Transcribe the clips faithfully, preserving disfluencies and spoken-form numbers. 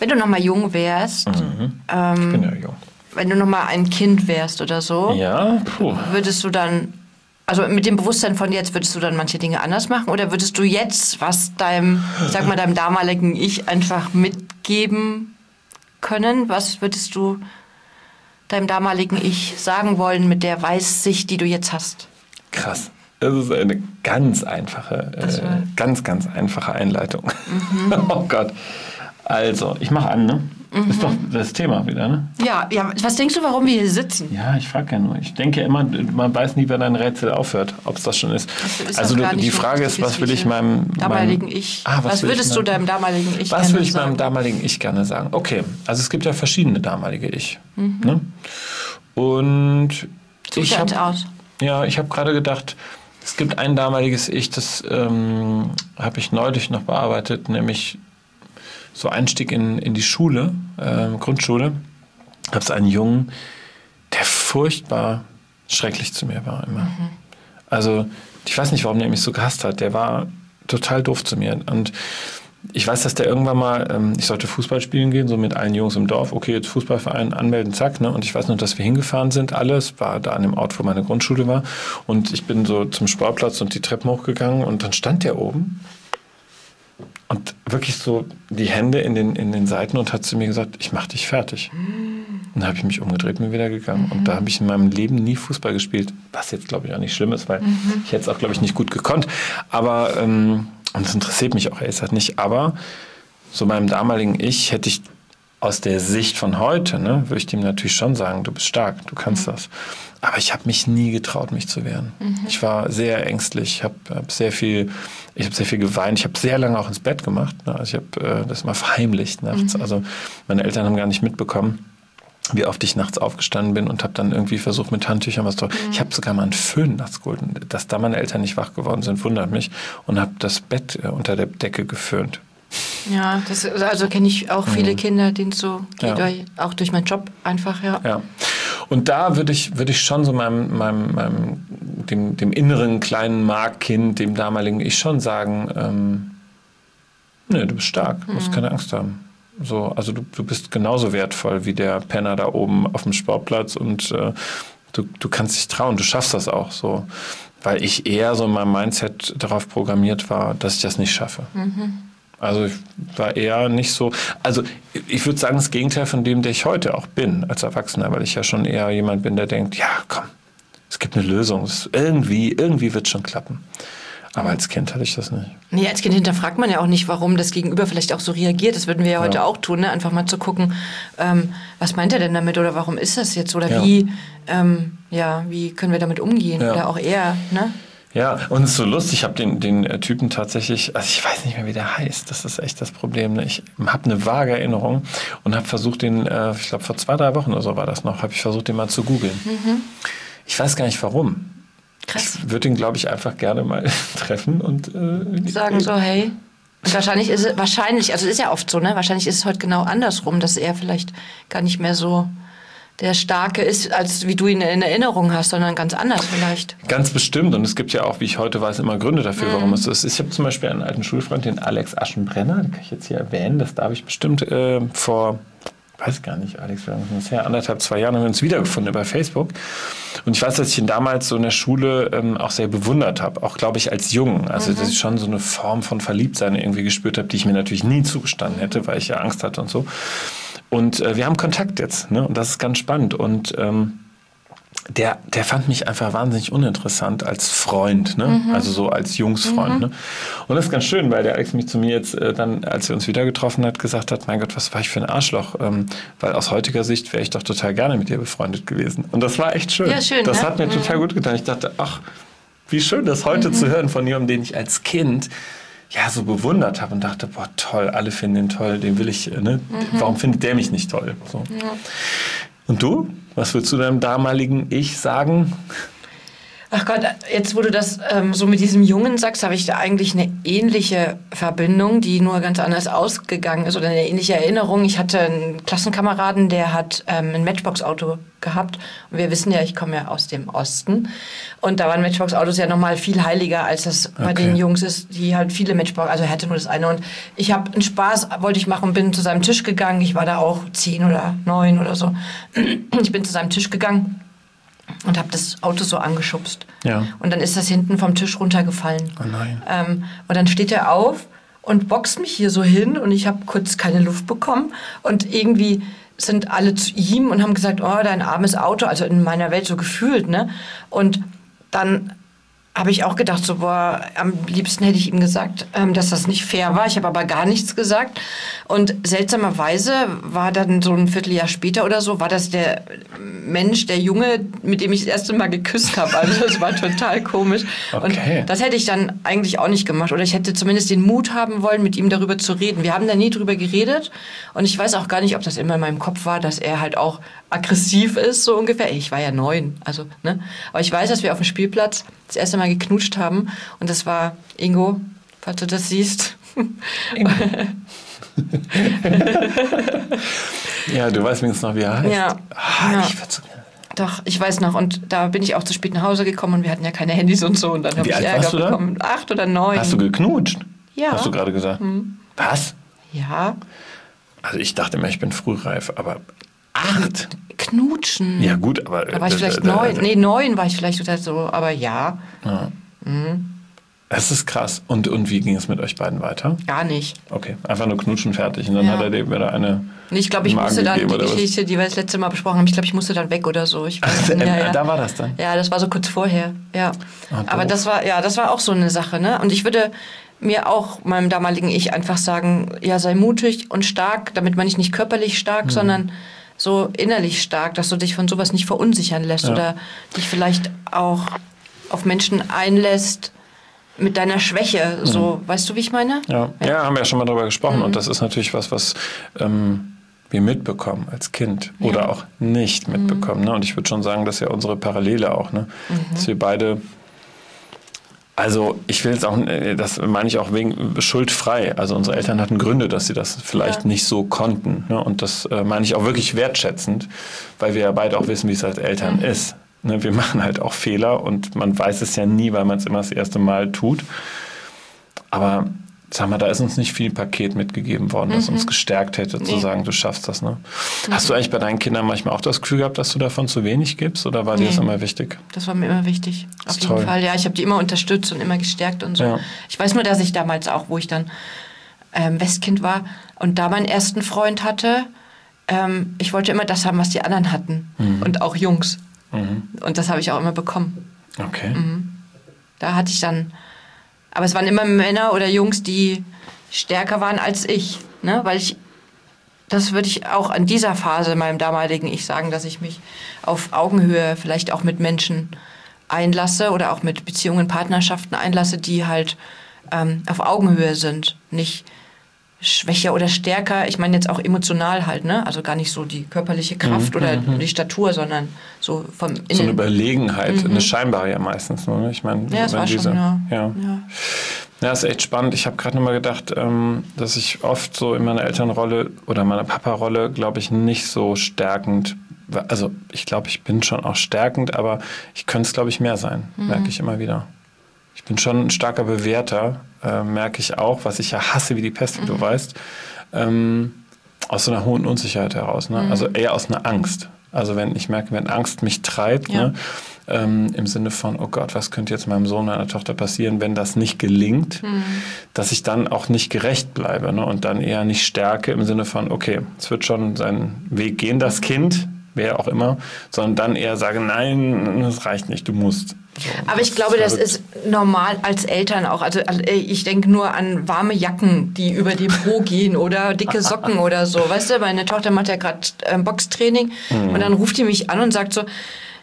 Wenn du noch mal jung wärst, Mhm. ähm, Ich bin ja jung. wenn du noch mal ein Kind wärst oder so, Ja, puh. würdest du dann, also mit dem Bewusstsein von jetzt, würdest du dann manche Dinge anders machen? Oder würdest du jetzt was deinem, ich sag mal, deinem damaligen Ich einfach mitgeben können? Was würdest du deinem damaligen Ich sagen wollen mit der Weitsicht, die du jetzt hast? Krass. Das ist eine ganz einfache, äh, ganz, ganz einfache Einleitung. Mhm. Oh Gott. Also, ich mache an, ne? Mhm. Ist doch das Thema wieder, ne? Ja, ja. Was denkst du, warum wir hier sitzen? Ja, ich frage ja nur. Ich denke immer, man weiß nie, wann ein Rätsel aufhört, ob es das schon ist. ist also du, die Frage ist, was will ich meinem damaligen meinem, Ich? Ah, was was würdest ich du meinem, deinem damaligen Ich Was gerne würde ich sagen? meinem damaligen Ich gerne sagen? Okay, also es gibt ja verschiedene damalige Ich. Mhm. Ne? Und Such ich habe aus. Ja, ich habe gerade gedacht, es gibt ein damaliges Ich, das ähm, habe ich neulich noch bearbeitet, nämlich so Einstieg in, in die Schule, äh, Grundschule. Gab es einen Jungen, der furchtbar schrecklich zu mir war immer. Mhm. Also ich weiß nicht, warum der mich so gehasst hat. Der war total doof zu mir. Und ich weiß, dass der irgendwann mal, ähm, ich sollte Fußball spielen gehen, so mit allen Jungs im Dorf. Okay, jetzt Fußballverein anmelden, zack. Ne? Und ich weiß noch, dass wir hingefahren sind, alles. War da an dem Ort, wo meine Grundschule war. Und ich bin so zum Sportplatz und die Treppen hochgegangen. Und dann stand der oben und wirklich so die Hände in den, in den Seiten und hat zu mir gesagt, ich mach dich fertig. Und dann habe ich mich umgedreht und bin wieder gegangen. Mhm. Und da habe ich in meinem Leben nie Fußball gespielt. Was jetzt, glaube ich, auch nicht schlimm ist, weil mhm. ich hätte es auch, glaube ich, nicht gut gekonnt. Aber, ähm, und das interessiert mich auch ehrlich gesagt nicht. Aber so meinem damaligen Ich hätte ich aus der Sicht von heute, ne, würde ich dem natürlich schon sagen, du bist stark, du kannst mhm. das. Aber ich habe mich nie getraut, mich zu wehren. Mhm. Ich war sehr ängstlich, ich habe hab sehr viel, ich habe sehr viel geweint. Ich habe sehr lange auch ins Bett gemacht. Ne? Also ich habe äh, das immer verheimlicht nachts. Mhm. Also meine Eltern haben gar nicht mitbekommen, wie oft ich nachts aufgestanden bin und habe dann irgendwie versucht, mit Handtüchern was zu tun. Mhm. Ich habe sogar mal einen Föhn nachts geholt. Dass da meine Eltern nicht wach geworden sind, wundert mich. Und habe das Bett äh, unter der Decke geföhnt. Ja, das, also kenne ich auch viele mhm. Kinder, denen es so geht, ja. durch, auch durch meinen Job einfach, ja. ja. Und da würde ich, würd ich schon so meinem, meinem, meinem dem, dem inneren kleinen Markkind, dem damaligen Ich schon sagen, ähm, nee, du bist stark, du musst mhm. keine Angst haben. So, also du, du bist genauso wertvoll wie der Penner da oben auf dem Sportplatz und äh, du, du kannst dich trauen, du schaffst das auch so. Weil ich eher so in meinem Mindset darauf programmiert war, dass ich das nicht schaffe. Mhm. Also ich war eher nicht so, also ich würde sagen, das Gegenteil von dem, der ich heute auch bin als Erwachsener, weil ich ja schon eher jemand bin, der denkt, ja komm, es gibt eine Lösung, es irgendwie, irgendwie wird es schon klappen. Aber als Kind hatte ich das nicht. Nee, als Kind hinterfragt man ja auch nicht, warum das Gegenüber vielleicht auch so reagiert. Das würden wir ja heute ja. auch tun, ne? Einfach mal zu gucken, ähm, was meint er denn damit oder warum ist das jetzt? Oder ja. wie, ähm, ja, wie können wir damit umgehen? Ja. Oder auch er, ne? Ja, und es ist so lustig, ich habe den, den Typen tatsächlich, also ich weiß nicht mehr, wie der heißt, das ist echt das Problem. Ich habe eine vage Erinnerung und habe versucht, den, äh, ich glaube vor zwei, drei Wochen oder so war das noch, habe ich versucht, den mal zu googeln. Mhm. Ich weiß gar nicht, warum. Krass. Ich würde ihn, glaube ich, einfach gerne mal treffen und äh, sagen so, hey. Und wahrscheinlich ist es, wahrscheinlich, also ist ja oft so, ne? Wahrscheinlich ist es heute genau andersrum, dass er vielleicht gar nicht mehr so der Starke ist, als wie du ihn in Erinnerung hast, sondern ganz anders vielleicht. Ganz bestimmt. Und es gibt ja auch, wie ich heute weiß, immer Gründe dafür, mm. warum es so ist. Ich habe zum Beispiel einen alten Schulfreund, den Alex Aschenbrenner, den kann ich jetzt hier erwähnen. Das darf ich bestimmt äh, vor, weiß gar nicht, Alex, wir haben uns her, anderthalb, zwei Jahren haben wir uns wiedergefunden über Facebook. Und ich weiß, dass ich ihn damals so in der Schule ähm, auch sehr bewundert habe. Auch, glaube ich, als Jungen. Also, mhm. dass ich schon so eine Form von Verliebtsein irgendwie gespürt habe, die ich mir natürlich nie zugestanden hätte, weil ich ja Angst hatte und so. Und äh, wir haben Kontakt jetzt, ne? Und das ist ganz spannend. Und ähm, der, der fand mich einfach wahnsinnig uninteressant als Freund, ne? Mhm. Also so als Jungsfreund. Mhm. Ne? Und das ist ganz schön, weil der Alex mich zu mir jetzt äh, dann, als wir uns wieder getroffen hat, gesagt hat, mein Gott, was war ich für ein Arschloch? Ähm, weil aus heutiger Sicht wäre ich doch total gerne mit dir befreundet gewesen. Und das war echt schön. Ja, schön, das ne? hat mir mhm. total gut getan. Ich dachte, ach, wie schön, das heute mhm. zu hören von jemandem, den ich als Kind ja so bewundert habe und dachte, boah, toll, alle finden den toll, den will ich, ne? Mhm. Warum findet der mich nicht toll? So. Ja. Und du? Was würdest du deinem damaligen Ich sagen? Ach Gott, jetzt wo du das ähm, so mit diesem Jungen sagst, habe ich da eigentlich eine ähnliche Verbindung, die nur ganz anders ausgegangen ist oder eine ähnliche Erinnerung. Ich hatte einen Klassenkameraden, der hat ähm, ein Matchbox-Auto gehabt. Und wir wissen ja, ich komme ja aus dem Osten. Und da waren Matchbox-Autos ja nochmal viel heiliger, als das okay. bei den Jungs ist, die halt viele Matchbox, also er hatte nur das eine. Und ich habe einen Spaß, wollte ich machen, bin zu seinem Tisch gegangen. Ich war da auch zehn oder neun oder so. Ich bin zu seinem Tisch gegangen und habe das Auto so angeschubst. Ja. Und dann ist das hinten vom Tisch runtergefallen. Oh nein. Ähm, und dann steht er auf und boxt mich hier so hin und ich habe kurz keine Luft bekommen. Und irgendwie sind alle zu ihm und haben gesagt, oh, dein armes Auto, also in meiner Welt so gefühlt, ne? Und dann habe ich auch gedacht, so, boah, am liebsten hätte ich ihm gesagt, ähm, dass das nicht fair war. Ich habe aber gar nichts gesagt. Und seltsamerweise war dann so ein Vierteljahr später oder so, war das der Mensch, der Junge, mit dem ich das erste Mal geküsst habe. Also das war total komisch. Okay. Und das hätte ich dann eigentlich auch nicht gemacht. Oder ich hätte zumindest den Mut haben wollen, mit ihm darüber zu reden. Wir haben da nie drüber geredet. Und ich weiß auch gar nicht, ob das immer in meinem Kopf war, dass er halt auch aggressiv ist, so ungefähr. Ich war ja neun, also, ne? Aber ich weiß, dass wir auf dem Spielplatz das erste Mal geknutscht haben. Und das war, Ingo, falls du das siehst. Ja, du weißt wenigstens noch, wie er heißt. Ja. Ah, ja. Ich würde so gerne. Doch, ich weiß noch. Und da bin ich auch zu spät nach Hause gekommen und wir hatten ja keine Handys und so. Und dann habe ich Ärger bekommen. Acht oder neun. Hast du geknutscht? Ja. Hast du gerade gesagt? Hm. Was? Ja. Also ich dachte immer, ich bin frühreif, aber acht? Knutschen. Ja gut, aber... Da war ich vielleicht neun. Nee, neun war ich vielleicht oder so, aber ja. ja. Mhm. Das ist krass. Und, und wie ging es mit euch beiden weiter? Gar nicht. Okay, einfach nur knutschen, fertig. Und dann Ja. hat er dir wieder eine... Nee, ich glaube, ich Magen musste dann, die gegeben, oder was? Geschichte, die wir das letzte Mal besprochen haben, ich glaube, ich musste dann weg oder so. Ich weiß, Also, ja, äh, ja. Da war das dann? Ja, das war so kurz vorher, ja. Ah, Aber doof. das war, ja, das war auch so eine Sache, ne? Und ich würde mir auch meinem damaligen Ich einfach sagen, ja, sei mutig und stark, damit meine ich nicht körperlich stark, Mhm. sondern so innerlich stark, dass du dich von sowas nicht verunsichern lässt Ja. oder dich vielleicht auch auf Menschen einlässt mit deiner Schwäche, so, Mhm. weißt du, wie ich meine? Ja. Ja. ja, haben wir ja schon mal drüber gesprochen. Mhm. Und das ist natürlich was, was ähm, wir mitbekommen als Kind Ja. oder auch nicht mitbekommen. Ne? Und ich würde schon sagen, dass ja unsere Parallele auch, ne? Mhm. Dass wir beide... Also ich will jetzt auch, das meine ich auch wegen schuldfrei. Also unsere Eltern hatten Gründe, dass sie das vielleicht Ja. nicht so konnten. Ne? Und das äh, meine ich auch wirklich wertschätzend, weil wir ja beide auch wissen, wie es als Eltern Mhm. ist. Ne? Wir machen halt auch Fehler und man weiß es ja nie, weil man es immer das erste Mal tut. Aber sag mal, da ist uns nicht viel Paket mitgegeben worden, das Mhm. uns gestärkt hätte, zu Nee. sagen, du schaffst das. Ne? Mhm. Hast du eigentlich bei deinen Kindern manchmal auch das Gefühl gehabt, dass du davon zu wenig gibst? Oder war dir Nee. das immer wichtig? Das war mir immer wichtig, auf ist jeden toll. Fall. Ja, ich habe die immer unterstützt und immer gestärkt und so. Ja. Ich weiß nur, dass ich damals auch, wo ich dann ähm, Westkind war und da meinen ersten Freund hatte, ähm, ich wollte immer das haben, was die anderen hatten. Mhm. Und auch Jungs. Mhm. Und das habe ich auch immer bekommen. Okay. Mhm. Da hatte ich dann... Aber es waren immer Männer oder Jungs, die stärker waren als ich. Ne? Weil ich... Das würde ich auch an dieser Phase meinem damaligen Ich sagen, dass ich mich auf Augenhöhe vielleicht auch mit Menschen einlasse oder auch mit Beziehungen, Partnerschaften einlasse, die halt ähm, auf Augenhöhe sind. Nicht schwächer oder stärker. Ich meine jetzt auch emotional halt, ne? Also gar nicht so die körperliche Kraft Mhm, oder mhm. die Statur, sondern so vom Innen. So eine Überlegenheit, Mhm. eine scheinbare ja meistens nur. Ne? Ich meine, Ja, das wenn war diese, schon, ja. ja. ja. Ja, ist echt spannend. Ich habe gerade nochmal gedacht, ähm, dass ich oft so in meiner Elternrolle oder meiner Papa-Rolle, glaube ich, nicht so stärkend, also ich glaube, ich bin schon auch stärkend, aber ich könnte es, glaube ich, mehr sein, Mhm. merke ich immer wieder. Ich bin schon ein starker Bewerter, äh, merke ich auch, was ich ja hasse wie die Pest, wie Mhm. du weißt, ähm, aus so einer hohen Unsicherheit heraus. Ne? Mhm. Also eher aus einer Angst. Also wenn ich merke, wenn Angst mich treibt, Ja. ne? ähm, im Sinne von, oh Gott, was könnte jetzt meinem Sohn, meiner Tochter passieren, wenn das nicht gelingt, Mhm. dass ich dann auch nicht gerecht bleibe, ne? Und dann eher nicht stärke im Sinne von, okay, es wird schon seinen Weg gehen, das Kind, wer auch immer, sondern dann eher sage, nein, das reicht nicht, du musst. So, Aber ich glaube, das verrückt. ist normal als Eltern auch. Also ich denke nur an warme Jacken, die über den Po gehen oder dicke Socken oder so. Weißt du, meine Tochter macht ja gerade ähm, Boxtraining Mhm. und dann ruft die mich an und sagt so,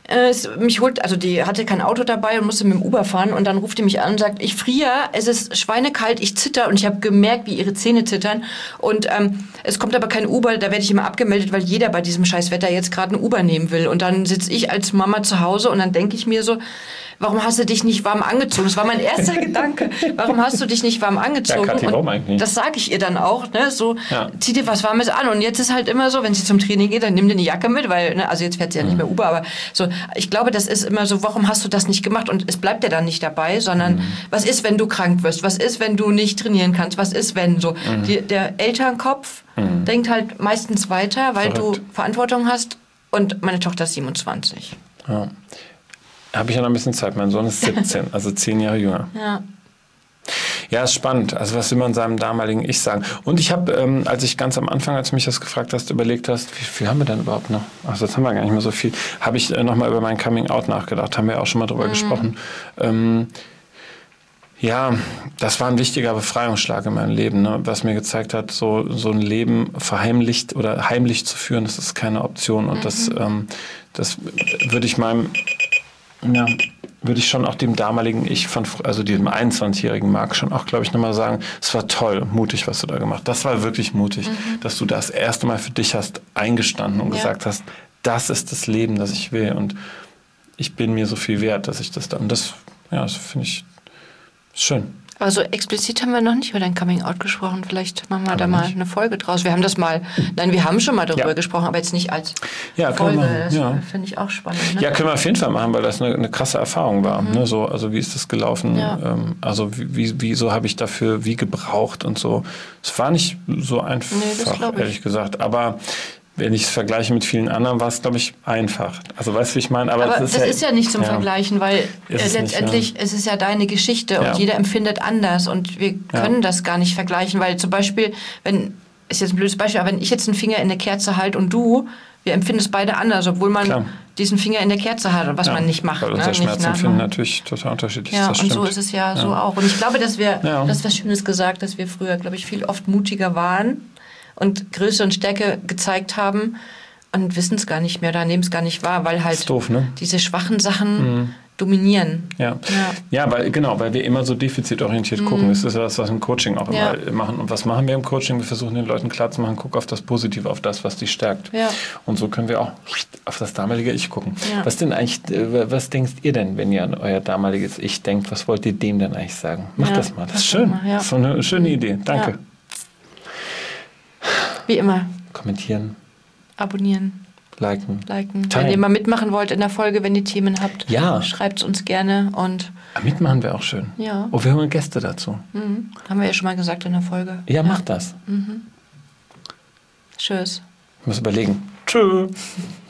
äh, es, mich holt, also die hatte kein Auto dabei und musste mit dem Uber fahren und dann ruft die mich an und sagt, ich friere, es ist schweinekalt, ich zitter und ich habe gemerkt, wie ihre Zähne zittern und ähm, es kommt aber kein Uber, da werde ich immer abgemeldet, weil jeder bei diesem scheiß Wetter jetzt gerade ein Uber nehmen will und dann sitze ich als Mama zu Hause und dann denke ich mir so, warum hast du dich nicht warm angezogen? Das war mein erster Gedanke. Warum hast du dich nicht warm angezogen? Ja, Kathi, warum eigentlich? Das sage ich ihr dann auch, ne? So, ja. zieh dir was Warmes an. Und jetzt ist halt immer so, wenn sie zum Training geht, dann nimm dir eine Jacke mit, weil, ne, also jetzt fährt sie ja nicht mehr Uber, aber so, ich glaube, das ist immer so, warum hast du das nicht gemacht? Und es bleibt ja dann nicht dabei, sondern mhm. was ist, wenn du krank wirst? Was ist, wenn du nicht trainieren kannst? Was ist, wenn so? Mhm. Die, der Elternkopf mhm. denkt halt meistens weiter, weil Verrückt. du Verantwortung hast und meine Tochter ist siebenundzwanzig. Ja. Habe ich ja noch ein bisschen Zeit. Mein Sohn ist siebzehn, also zehn Jahre jünger. Ja. Ja, ist spannend. Also was will man seinem damaligen Ich sagen? Und ich habe, ähm, als ich ganz am Anfang, als du mich das gefragt hast, überlegt hast, wie viel haben wir denn überhaupt noch? Also jetzt haben wir gar nicht mehr so viel. Habe ich äh, nochmal über mein Coming-out nachgedacht. Haben wir ja auch schon mal drüber mhm. gesprochen. Ähm, ja, das war ein wichtiger Befreiungsschlag in meinem Leben, ne? Was mir gezeigt hat, so, so ein Leben verheimlicht oder heimlich zu führen, das ist keine Option. Und mhm. das, ähm, das würde ich meinem... Ja, würde ich schon auch dem damaligen Ich von, also diesem einundzwanzigjährigen Marc schon auch, glaube ich, nochmal sagen, es war toll, mutig, was du da gemacht hast. Das war wirklich mutig, mhm. dass du das erste Mal für dich hast eingestanden und ja. gesagt hast, das ist das Leben, das ich will und ich bin mir so viel wert, dass ich das dann, das, ja, das finde ich schön. Also explizit haben wir noch nicht über dein Coming-out gesprochen. Vielleicht machen wir aber da mal nicht. eine Folge draus. Wir haben das mal, nein, wir haben schon mal darüber ja. gesprochen, aber jetzt nicht als ja, Folge. Das ja. finde ich auch spannend. Ne? Ja, können wir auf jeden Fall machen, weil das eine, eine krasse Erfahrung war. Mhm. Ne? So, also wie ist das gelaufen? Ja. Ähm, also wie, wie, wieso habe ich dafür wie gebraucht und so. Es war nicht so einfach, nee, ehrlich gesagt. Aber wenn ich es vergleiche mit vielen anderen, war es, glaube ich, einfach. Also weißt du, wie ich meine? Aber, Aber das, ist, ist, das ja, ist ja nicht zum ja. Vergleichen, weil ist letztendlich nicht, ja. es ist ja deine Geschichte ja. und jeder empfindet anders und wir können ja. das gar nicht vergleichen, weil zum Beispiel, wenn, ist jetzt ein blödes Beispiel, aber wenn ich jetzt einen Finger in der Kerze halte und du, wir empfinden es beide anders, obwohl man Klar. diesen Finger in der Kerze hat, was ja. man nicht macht. Weil unser ne? Schmerzempfinden natürlich total unterschiedlich ist. Ja, das und stimmt. so ist es ja, ja so auch. Und ich glaube, dass wir, ja. das ist was Schönes gesagt, dass wir früher, glaube ich, viel oft mutiger waren und Größe und Stärke gezeigt haben, und wissen es gar nicht mehr oder nehmen es gar nicht wahr, weil halt doof, ne? diese schwachen Sachen mhm. dominieren. Ja. ja, ja, weil genau, weil wir immer so defizitorientiert mhm. gucken. Das ist ja das, was wir im Coaching auch ja. immer machen. Und was machen wir im Coaching? Wir versuchen den Leuten klarzumachen, guck auf das Positive, auf das, was dich stärkt. Ja. Und so können wir auch auf das damalige Ich gucken. Ja. Was denn eigentlich, was denkt ihr denn, wenn ihr an euer damaliges Ich denkt? Was wollt ihr dem denn eigentlich sagen? Macht ja. das mal. Das ist schön. Mal, ja. Das ist so eine schöne Idee. Danke. Ja. Wie immer. Kommentieren. Abonnieren. Liken. Liken. Wenn ihr mal mitmachen wollt in der Folge, wenn ihr Themen habt, ja. schreibt es uns gerne. Und mitmachen wäre auch schön. Ja. Oh, wir holen Gäste dazu. Mhm. Haben wir ja schon mal gesagt in der Folge. Ja, ja. Macht das. Mhm. Tschüss. Ich muss überlegen. Tschüss.